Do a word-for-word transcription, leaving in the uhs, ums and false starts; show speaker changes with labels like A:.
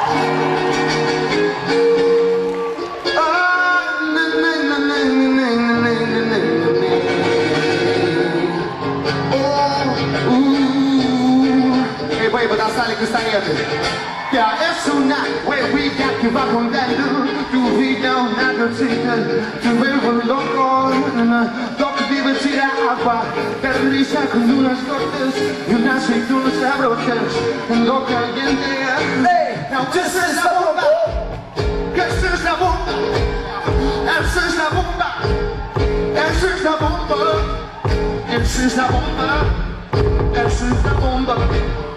A: Questa niente. Yeah, it's tonight where we got to rock on that look. To be down at the table, to where we're local. Dopo divertirà acqua, per risa con unas cortes y unas aceitunas sabrosas. En lo caliente. Hey, now this is la bomba. Esta es la bomba. Esta es la bomba. Esta es la bomba. Esta es la bomba. Esta es la bomba.